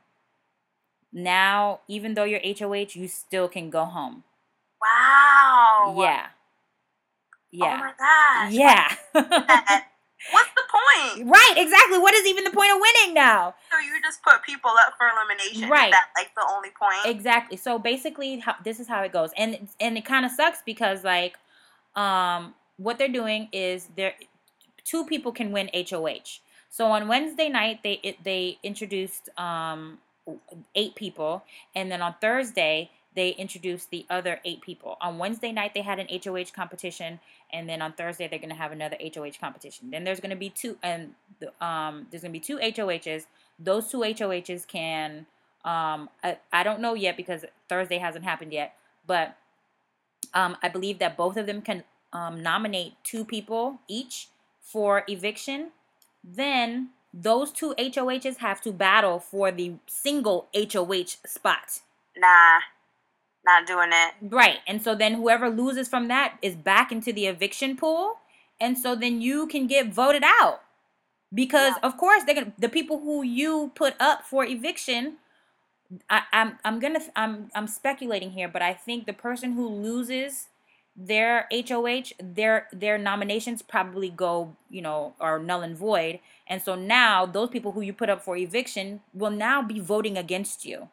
Now, even though you're H O H, you still can go home. Wow. Yeah. Yeah. Oh my gosh. Yeah. What's the point? Right, exactly. What is even the point of winning now? So you just put people up for elimination. Right. Is that like the only point? Exactly. So basically, how, this is how it goes, and and it kind of sucks because like, um, what they're doing is they're two people can win H O H. So on Wednesday night they it, they introduced um eight people, and then on Thursday they introduced the other eight people. On Wednesday night they had an H O H competition, and then on Thursday they're going to have another H O H competition. Then there's going to be two and um there's going to be two H O Hs. Those two H O Hs can um I, I don't know yet because Thursday hasn't happened yet, but um I believe that both of them can um, nominate two people each for eviction. Then those two H O Hs have to battle for the single H O H spot. Nah, not doing it. Right. And so then whoever loses from that is back into the eviction pool. And so then you can get voted out. Because yeah. of course they're gonna the people who you put up for eviction, I, I'm I'm gonna I'm I'm speculating here, but I think the person who loses their H O H, their their nominations probably go, you know, are null and void. And so now those people who you put up for eviction will now be voting against you.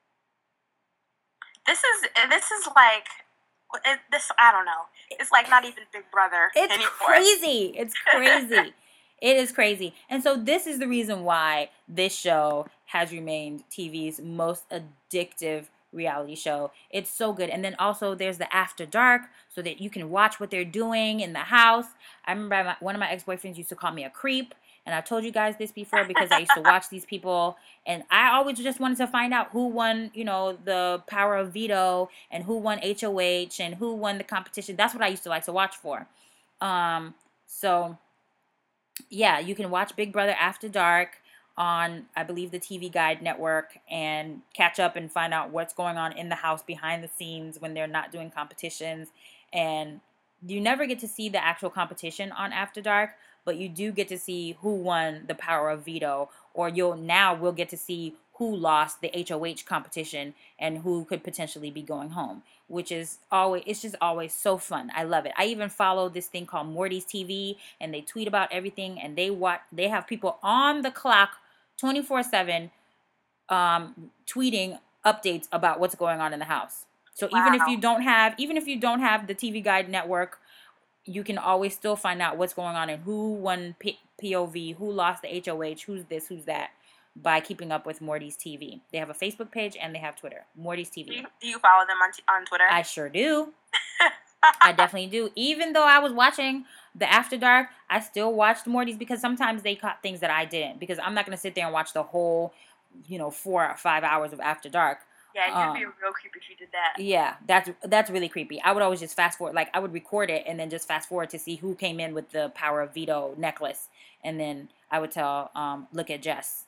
This is this is like it, this I don't know. It's like not even Big Brother it's anymore. Crazy. It's crazy. It is crazy. And so this is the reason why this show has remained T V's most addictive reality show. It's so good. And then also there's the After Dark, so that you can watch what they're doing in the house. I remember my, one of my ex-boyfriends used to call me a creep, and I told you guys this before because I used to watch these people, and I always just wanted to find out who won, you know, the power of veto, and who won H O H, and who won the competition. That's what I used to like to watch for. Um, so yeah, you can watch Big Brother After Dark on, I believe, the T V Guide network, and catch up and find out what's going on in the house behind the scenes when they're not doing competitions. And you never get to see the actual competition on After Dark, but you do get to see who won the power of veto, or you'll now we'll get to see who lost the H O H competition and who could potentially be going home, which is always, it's just always so fun. I love it. I even follow this thing called Morty's T V, and they tweet about everything, and they watch, they have people on the clock twenty-four seven um, tweeting updates about what's going on in the house. So wow. even if you don't have, even if you don't have the T V Guide network, you can always still find out what's going on and who won P- POV, who lost the H O H, who's this, who's that, by keeping up with Morty's T V. They have a Facebook page and they have Twitter. Morty's T V. Do you, do you follow them on t- on Twitter? I sure do. I definitely do. Even though I was watching the After Dark, I still watched Morty's because sometimes they caught things that I didn't. Because I'm not going to sit there and watch the whole, you know, four or five hours of After Dark. Yeah, you'd um, be real creepy if you did that. Yeah, that's that's really creepy. I would always just fast forward. Like, I would record it and then just fast forward to see who came in with the power of veto necklace. And then I would tell, um, look at Jess.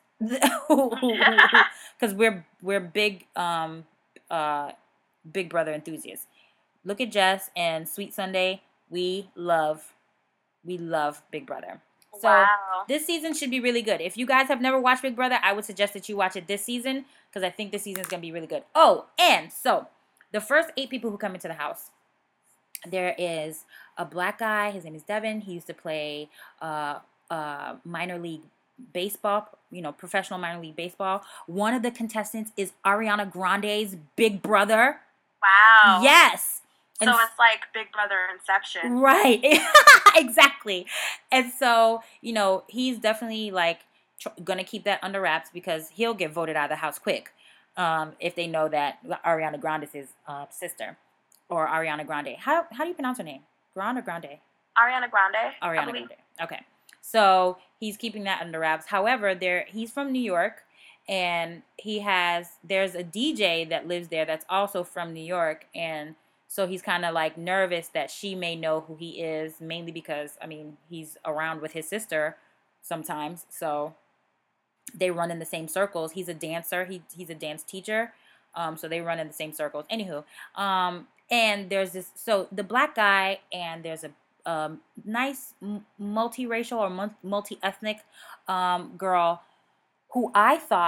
Because we're, we're big, um, uh, Big Brother enthusiasts. Look at Jess and Sweet Sunday. We love, we love Big Brother. So wow. This season should be really good. If you guys have never watched Big Brother, I would suggest that you watch it this season, because I think this season is going to be really good. Oh, and so the first eight people who come into the house, there is a black guy. His name is Devin. He used to play uh, uh, minor league baseball, you know, professional minor league baseball. One of the contestants is Ariana Grande's big brother. Wow. Yes. And so it's like Big Brother Inception. Right. Exactly. And so, you know, he's definitely like tr- going to keep that under wraps, because he'll get voted out of the house quick um, if they know that Ariana Grande is his uh, sister, or Ariana Grande. How how do you pronounce her name? Grande or Grande? Ariana Grande. Ariana Grande. Okay. So he's keeping that under wraps. However, there he's from New York, and he has, there's a D J that lives there that's also from New York, and so he's kind of like nervous that she may know who he is, mainly because, I mean, he's around with his sister sometimes. So they run in the same circles. He's a dancer. He He's a dance teacher. Um, so they run in the same circles. Anywho, um, and there's this, so the black guy, and there's a um, nice m- multiracial or multi-ethnic um, girl who I thought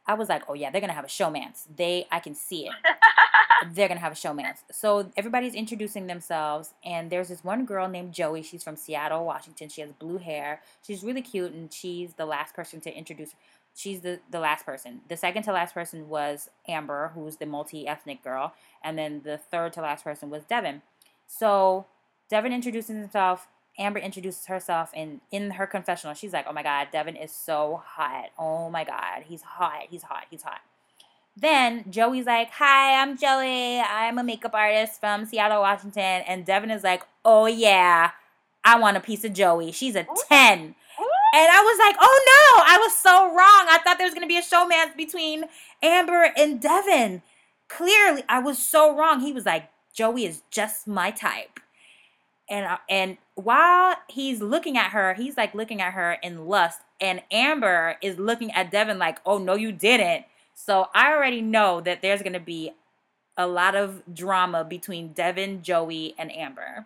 I was like, oh yeah, they're gonna have a showmance. They, I can see it. They're gonna have a showmance. So everybody's introducing themselves, and there's this one girl named Joey. She's from Seattle, Washington. She has blue hair. She's really cute, and she's the last person to introduce. She's the the last person. The second to last person was Amber, who's the multi-ethnic girl, and then the third to last person was Devin. So Devin introduces himself. Amber introduces herself, and in her confessional, she's like, "Oh my God, Devin is so hot. Oh my God, he's hot. He's hot. He's hot." Then Joey's like, "Hi, I'm Joey. I'm a makeup artist from Seattle, Washington." And Devin is like, "Oh yeah, I want a piece of Joey. She's a ten." And I was like, "Oh no, I was so wrong. I thought there was gonna be a showmance between Amber and Devin. Clearly, I was so wrong." He was like, "Joey is just my type." And uh, and while he's looking at her, he's like looking at her in lust, and Amber is looking at Devin like, "Oh no, you didn't." So I already know that there's gonna be a lot of drama between Devin, Joey, and Amber.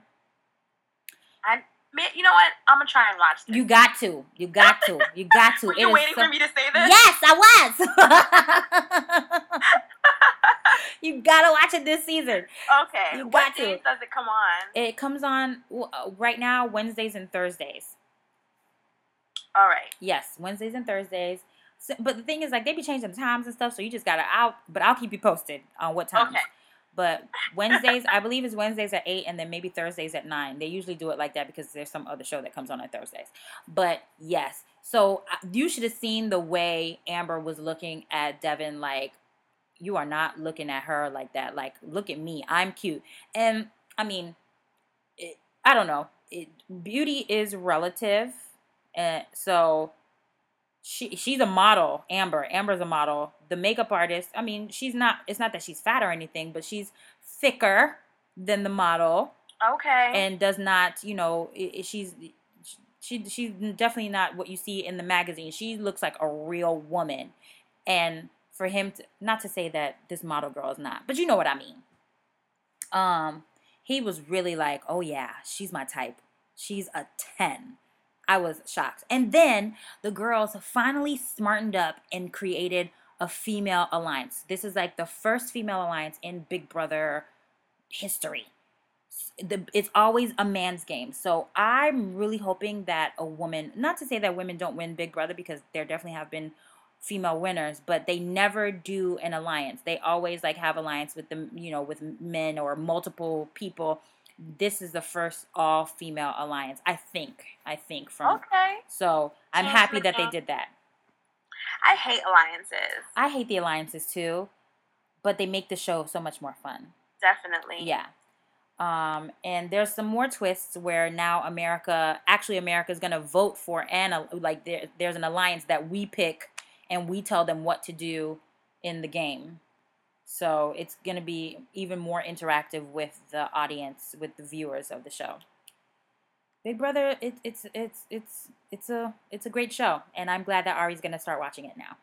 I, you know what? I'm gonna try and watch this. You got to. You got to. You got to. Were you waiting so... for me to say this? Yes, I was. You gotta watch it this season. Okay. You got what to. days does it come on? It comes on right now Wednesdays and Thursdays. All right. Yes, Wednesdays and Thursdays. So, but the thing is, like, they be changing the times and stuff, so you just gotta out. But I'll keep you posted on what times. Okay. But Wednesdays, I believe it's Wednesdays at eight, and then maybe Thursdays at nine. They usually do it like that because there's some other show that comes on on Thursdays. But yes, so you should have seen the way Amber was looking at Devin. Like, you are not looking at her like that. Like, look at me, I'm cute. And I mean, it, I don't know. It, beauty is relative, and so. She she's a model, Amber. Amber's a model. The makeup artist, I mean, she's not, it's not that she's fat or anything, but she's thicker than the model. Okay. And does not, you know, she's, she she's definitely not what you see in the magazine. She looks like a real woman. And for him to, not to say that this model girl is not, but you know what I mean. Um, he was really like, oh yeah, she's my type. She's a ten. I was shocked. And then the girls finally smartened up and created a female alliance. This is like the first female alliance in Big Brother history. The, it's always a man's game. So I'm really hoping that a woman, not to say that women don't win Big Brother, because there definitely have been female winners, but they never do an alliance. They always like have alliance with the, you know, with men or multiple people. This is the first all-female alliance, I think. I think from. Okay. So I'm Change happy the that game. they did that. I hate alliances. I hate the alliances too, but they make the show so much more fun. Definitely. Yeah. Um, and there's some more twists where now America, actually America is gonna vote for an like there, there's an alliance that we pick, and we tell them what to do in the game. So it's going to be even more interactive with the audience, with the viewers of the show. Big Brother, it, it's it's it's it's a it's a great show, and I'm glad that Ari's going to start watching it now.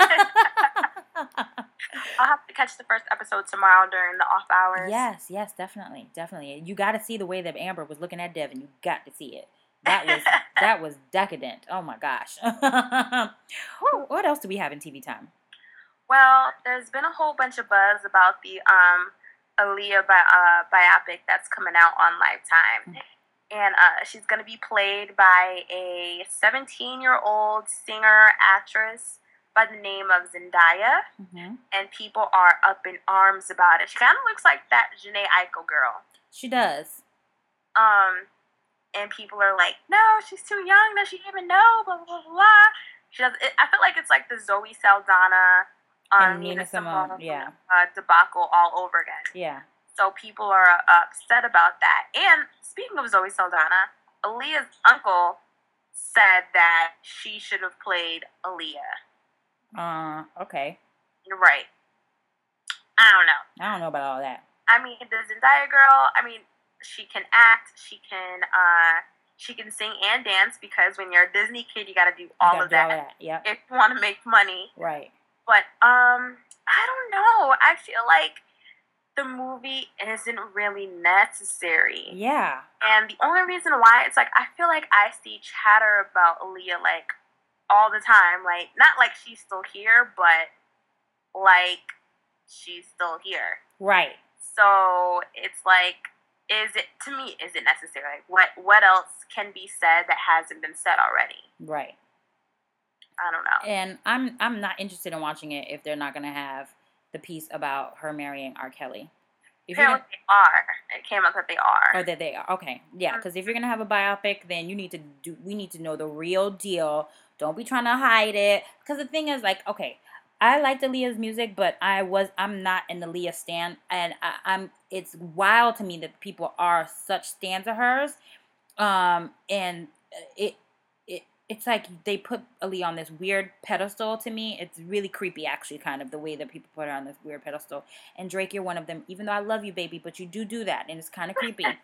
I'll have to catch the first episode tomorrow during the off hours. Yes, yes, definitely, definitely. You got to see the way that Amber was looking at Devin. You got to see it. That was that was decadent. Oh my gosh. What else do we have in T V time? Well, there's been a whole bunch of buzz about the um, Aaliyah bi- uh, biopic that's coming out on Lifetime. Mm-hmm. And uh, she's going to be played by a seventeen-year-old singer-actress by the name of Zendaya. Mm-hmm. And people are up in arms about it. She kind of looks like that Jhené Aiko girl. She does. Um, and people are like, no, she's too young. Does she even know? Blah, blah, blah, blah. She does, it, I feel like it's like the Zoe Saldana... Um, Nina, Nina Simone, Simone yeah. uh, debacle all over again. Yeah. So people are uh, upset about that. And speaking of Zoe Saldana, Aaliyah's uncle said that she should have played Aaliyah. Uh, okay. Right. I don't know. I don't know about all that. I mean, the Zendaya girl, I mean, she can act, she can, uh, she can sing and dance, because when you're a Disney kid, you got to do all of that. that. Yep. If you want to make money. Right. But, um, I don't know. I feel like the movie isn't really necessary. Yeah. And the only reason why, it's like, I feel like I see chatter about Aaliyah, like, all the time. Like, not like she's still here, but like she's still here. Right. So it's like, is it, to me, is it necessary? Like, what what else can be said that hasn't been said already? Right. I don't know. And I'm I'm not interested in watching it if they're not gonna have the piece about her marrying R. Kelly. If you're Apparently gonna, they are. It came out that they are. or that they are okay, yeah. Because if you're gonna have a biopic, then you need to do. We need to know the real deal. Don't be trying to hide it. Because the thing is, like, okay, I liked Aaliyah's music, but I was I'm not an Aaliyah stan, and I, I'm. It's wild to me that people are such stans of hers. Um, and it it it's like they put Aaliyah on this weird pedestal to me. It's really creepy, actually, kind of the way that people put her on this weird pedestal. And Drake, you're one of them. Even though I love you, baby, but you do do that, and it's kind of creepy.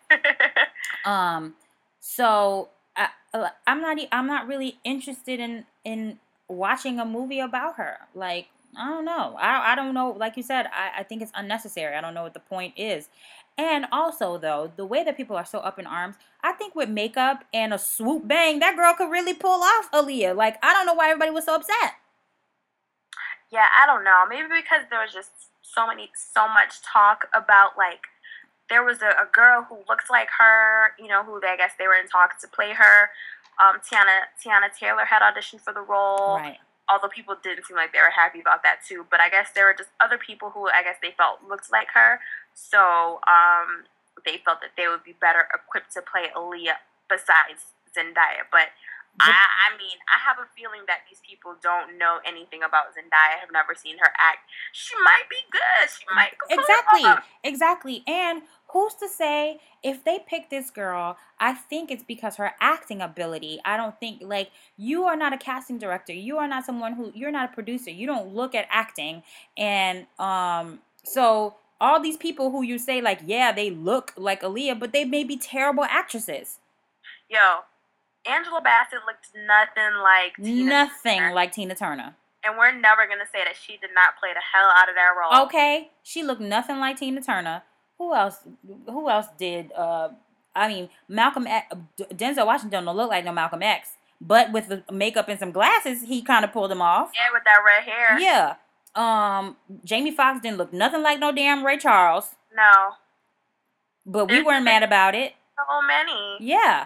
Um, so I, I'm not e- I'm not really interested in in watching a movie about her. Like, I don't know. I I don't know. Like you said, I I think it's unnecessary. I don't know what the point is. And also, though, the way that people are so up in arms, I think with makeup and a swoop bang, that girl could really pull off Aaliyah. Like, I don't know why everybody was so upset. Yeah, I don't know. Maybe because there was just so many, so much talk about, like, there was a, a girl who looked like her, you know, who they, I guess they were in talks to play her. Um, Tiana Tiana Taylor had auditioned for the role. Right. Although people didn't seem like they were happy about that too. But I guess there were just other people who I guess they felt looked like her. So um, they felt that they would be better equipped to play Aaliyah besides Zendaya. But I, I mean, I have a feeling that these people don't know anything about Zendaya, have never seen her act. She might be good. She might pull it Exactly. off. Exactly. And who's to say if they pick this girl, I think it's because her acting ability. I don't think, like, you are not a casting director. You are not someone who, you're not a producer. You don't look at acting. And um so all these people who you say, like, yeah, they look like Aaliyah, but they may be terrible actresses. Yo, Angela Bassett looked nothing like Tina Nothing Turner. like Tina Turner. And we're never going to say that she did not play the hell out of that role. Okay, she looked nothing like Tina Turner. Who else? Who else did? Uh, I mean, Malcolm X, Denzel Washington don't look like no Malcolm X, but with the makeup and some glasses, he kind of pulled him off. Yeah, with that red hair. Yeah. Um, Jamie Foxx didn't look nothing like no damn Ray Charles, No. but we There's weren't mad about it. so many. Yeah.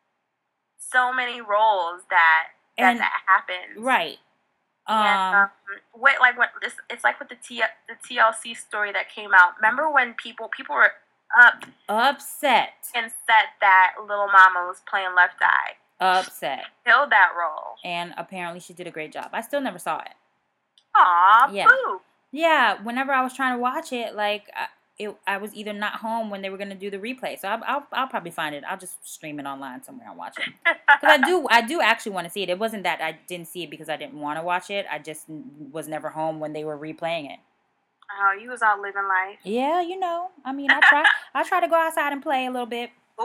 So many roles that that, And- that happens. Right. Um, And um, what like what this? It's like with the T the T L C story that came out. Remember when people people were up upset. and said that Little Mama was playing Left Eye, Upset. killed that role. And apparently she did a great job. I still never saw it. Aw, Yeah. boo. Yeah, whenever I was trying to watch it, like I, it, I was either not home when they were gonna do the replay, so I'll, I'll, I'll probably find it. I'll just stream it online somewhere and watch it. Because I do, I do actually want to see it. It wasn't that I didn't see it because I didn't want to watch it. I just was never home when they were replaying it. Oh, you was out living life. Yeah, you know. I mean, I try, I try to go outside and play a little bit. Ooh,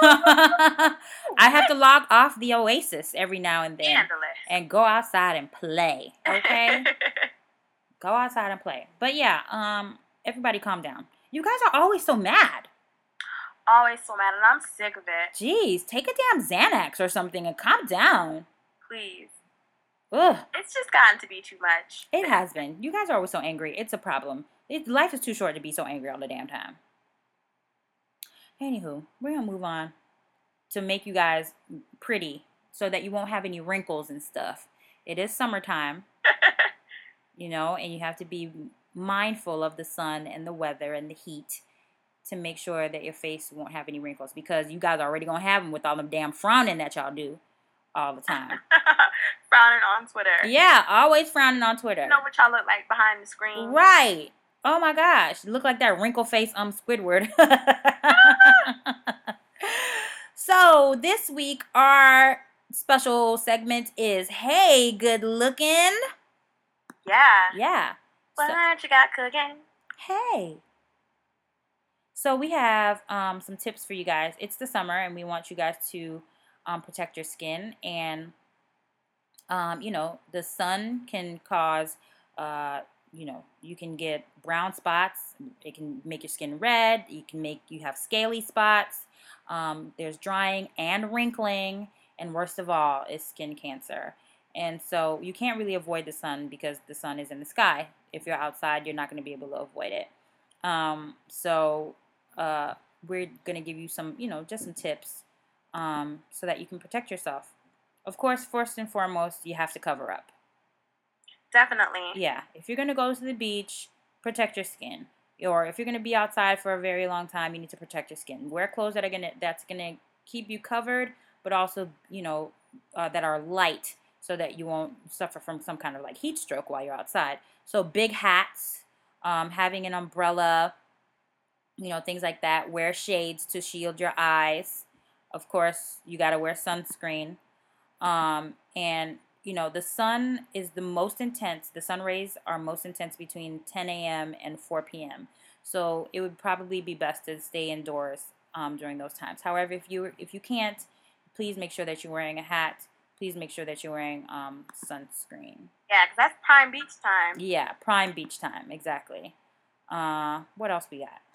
I have to log off the Oasis every now and then scandalous. and go outside and play. Okay. Go outside and play. But yeah, um, everybody calm down. You guys are always so mad. Always so mad, and I'm sick of it. Jeez, take a damn Xanax or something and calm down. Please. Ugh, It's just gotten to be too much. it has been. You guys are always so angry. It's a problem. It, life is too short to be so angry all the damn time. Anywho, we're gonna move on to make you guys pretty so that you won't have any wrinkles and stuff. It is summertime, you know, and you have to be mindful of the sun and the weather and the heat to make sure that your face won't have any wrinkles, because you guys are already gonna have them with all them damn frowning that y'all do all the time. Frowning on Twitter. Yeah, always frowning on Twitter. You know what y'all look like behind the screen. Right. Oh my gosh. Look like that wrinkle face um Squidward. So this week our special segment is Hey Good Looking. Yeah. Yeah. What So- you got cooking? hey. So we have um, some tips for you guys. It's the summer and we want you guys to um, protect your skin. And, um, you know, the sun can cause, uh, you know, you can get brown spots. It can make your skin red. You can make you have scaly spots. Um, there's drying and wrinkling. And worst of all is skin cancer. And so you can't really avoid the sun because the sun is in the sky. if you're outside, you're not going to be able to avoid it. Um, so uh, we're going to give you some, you know, just some tips um, so that you can protect yourself. Of course, first and foremost, you have to cover up. Definitely. Yeah, if you're going to go to the beach, protect your skin. Or if you're going to be outside for a very long time, you need to protect your skin. Wear clothes that are going to that's going to keep you covered, but also, you know, uh, that are light so that you won't suffer from some kind of like heat stroke while you're outside. So big hats, um, having an umbrella, you know, things like that. Wear shades to shield your eyes. Of course, you got to wear sunscreen. Um, and, you know, the sun is the most intense. The sun rays are most intense between ten a.m. and four p.m. So it would probably be best to stay indoors um, during those times. However, if you if you can't, please make sure that you're wearing a hat. Please make sure that you're wearing um, sunscreen. Yeah, because that's prime beach time. Yeah, prime beach time. Exactly. Uh, what else we got?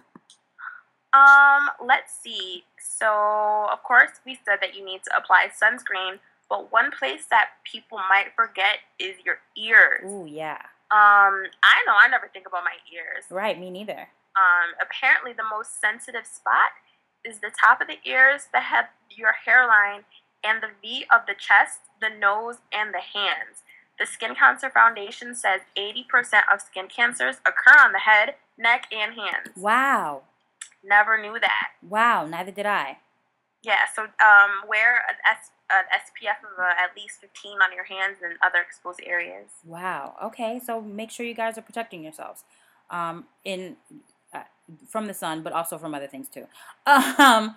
Um, let's see. So, of course, we said that you need to apply sunscreen, but one place that people might forget is your ears. Ooh, yeah. Um, I know I never think about my ears. Right, me neither. Um, apparently the most sensitive spot is the top of the ears, the head, your hairline, and the V of the chest, the nose, and the hands. The Skin Cancer Foundation says eighty percent of skin cancers occur on the head, neck, and hands. Wow. Never knew that. Wow, neither did I. Yeah, so um, wear an, S, an S P F of uh, at least fifteen on your hands and other exposed areas. Wow. Okay, so make sure you guys are protecting yourselves um, in uh, from the sun, but also from other things too. Um,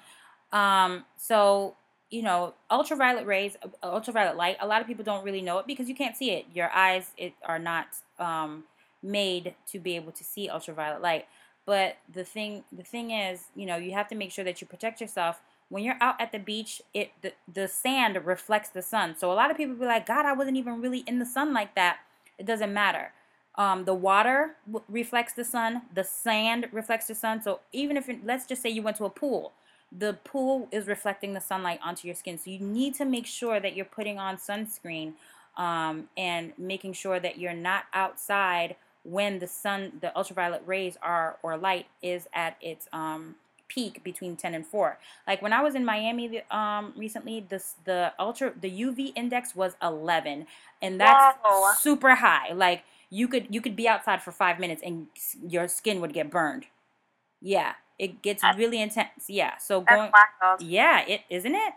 um, so, you know, ultraviolet rays, ultraviolet light, a lot of people don't really know it because you can't see it. Your eyes it, are not um, made to be able to see ultraviolet light. But the thing, the thing is, you know, you have to make sure that you protect yourself. When you're out at the beach, it the, the sand reflects the sun. So a lot of people be like, God, I wasn't even really in the sun like that. It doesn't matter. Um, the water w- reflects the sun. The sand reflects the sun. So even if, it, let's just say you went to a pool, the pool is reflecting the sunlight onto your skin. So you need to make sure that you're putting on sunscreen um, and making sure that you're not outside when the sun, the ultraviolet rays are, or light is at its um, peak between ten and four. Like when I was in Miami um, recently, this the ultra the U V index was eleven, and that's Whoa. super high. Like you could you could be outside for five minutes and your skin would get burned. Yeah, it gets That's, really intense. Yeah, so that's going. wild. Yeah, it isn't it.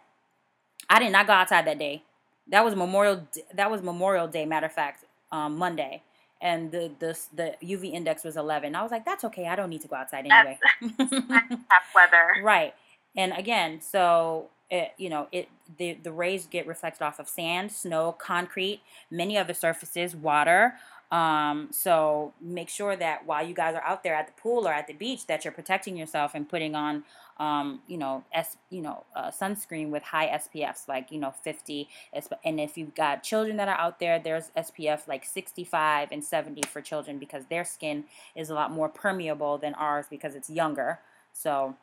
I did not go outside that day. That was Memorial. That was Memorial Day. Matter of fact, um, Monday. And the, the the U V index was eleven. I was like, that's okay. I don't need to go outside anyway. Half weather. Right. And again, so it, you know, it the the rays get reflected off of sand, snow, concrete, many other surfaces, water. Um, so make sure that while you guys are out there at the pool or at the beach, that you're protecting yourself and putting on, um, you know, s you know, uh, sunscreen with high S P Fs, like you know, fifty. And if you've got children that are out there, there's S P F like sixty-five and seventy for children because their skin is a lot more permeable than ours because it's younger. So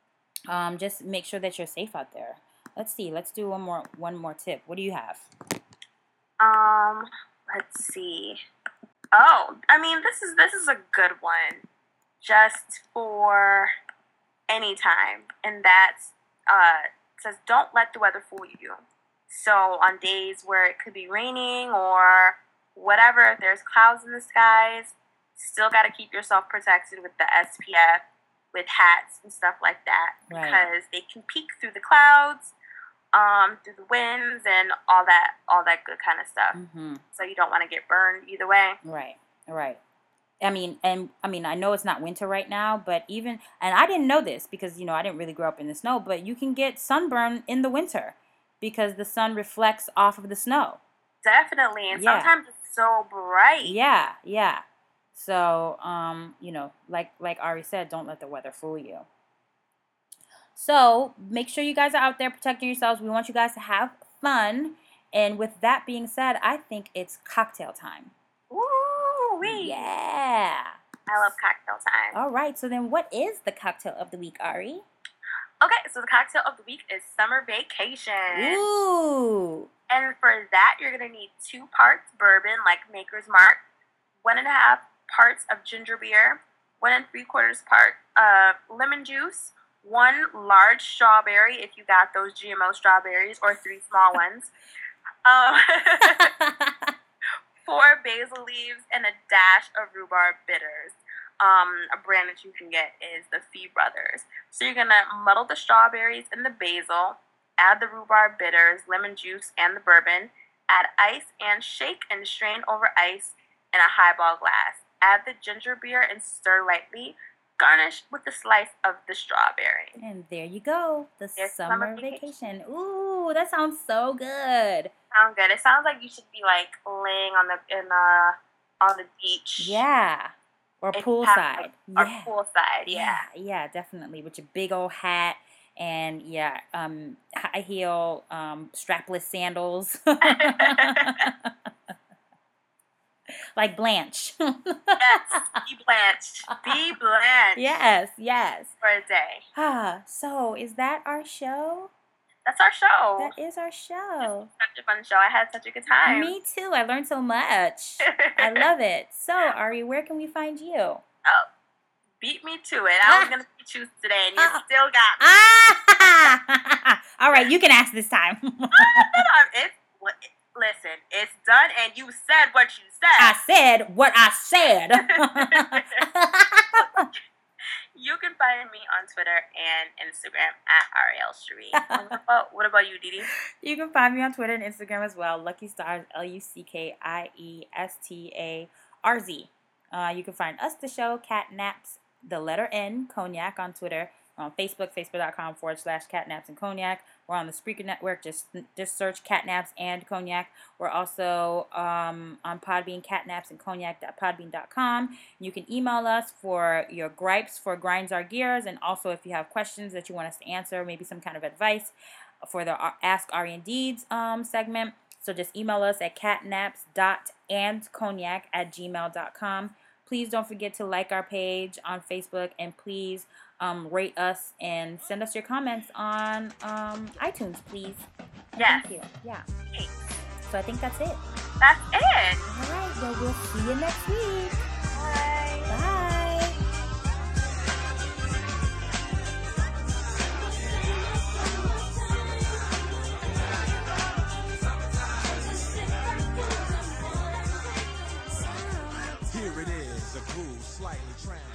um, just make sure that you're safe out there. Let's see. Let's do one more one more tip. What do you have? Um, let's see. Oh, I mean, this is this is a good one, just for any time, and that's uh says don't let the weather fool you. So on days where it could be raining or whatever, if there's clouds in the skies, still got to keep yourself protected with the S P F, with hats and stuff like that, Right. because they can peek through the clouds, um, through the winds and all that, all that good kind of stuff. Mm-hmm. So you don't want to get burned either way. Right, right. I mean, and I mean, I know it's not winter right now, but even, and I didn't know this because, you know, I didn't really grow up in the snow, but you can get sunburn in the winter because the sun reflects off of the snow. Definitely. And Yeah. sometimes it's so bright. Yeah, yeah. So, um, you know, like like Ari said, don't let the weather fool you. So make sure you guys are out there protecting yourselves. We want you guys to have fun. And with that being said, I think it's cocktail time. Woo-wee. Yeah. I love cocktail time. All right. So then what is the cocktail of the week, Ari? Okay, so the cocktail of the week is summer vacation. Ooh. And for that, you're going to need two parts bourbon, like Maker's Mark, one and a half parts of ginger beer, one and three quarters part of lemon juice, one large strawberry if you got those G M O strawberries, or three small ones, um, four basil leaves, and a dash of rhubarb bitters. Um, a brand that you can get is the Fee Brothers. So you're going to muddle the strawberries and the basil, add the rhubarb bitters, lemon juice, and the bourbon, add ice and shake and strain over ice in a highball glass. Add the ginger beer and stir lightly. Garnish with a slice of the strawberry. And there you go, the There's summer, summer vacation. vacation. Ooh, that sounds so good. Sounds good. It sounds like you should be like laying on the in uh on the beach. Yeah. Or If you poolside. have, Or Yeah. poolside, yeah. Yeah, yeah, definitely. With your big old hat and yeah, um, high heel, um, strapless sandals. Like Blanche. Yes, be blanched. Be blanched. Yes, yes. For a day. Ah, so is that our show? That's our show. That is our show. Such a fun show. I had such a good time. Me too. I learned so much. I love it. So, Ari, where can we find you? Oh, beat me to it. I was Ah. going to beat you today, and you Ah. still got me. Ah! All right, you can ask this time. it's, listen, it's done, and you said what you I said. said what I said. You can find me on Twitter and Instagram at Ariel Cherie. what about what about you, Didi? You can find me on Twitter and Instagram as well. Lucky Stars, L U C K I E S T A R Z. Uh, you can find us, the show, Catnaps, the letter N, Cognac on Twitter. We're on Facebook, facebook.com forward slash Catnaps and Cognac. We're on the Spreaker Network. Just just search Catnaps and Cognac. We're also um, on Podbean, catnaps and cognac dot podbean dot com. You can email us for your gripes for Grinds Our Gears, and also if you have questions that you want us to answer, maybe some kind of advice for the Ask Ari and Deeds um, segment. So just email us at catnaps dot and cognac at gmail dot com. Please don't forget to like our page on Facebook, and please um, rate us and send us your comments on um, iTunes, please. Yes. Thank you. Yeah. Thanks. So I think that's it. That's it. All right. Well, we'll see you next week. Bye. Bye. Here it is, a groove slightly trans.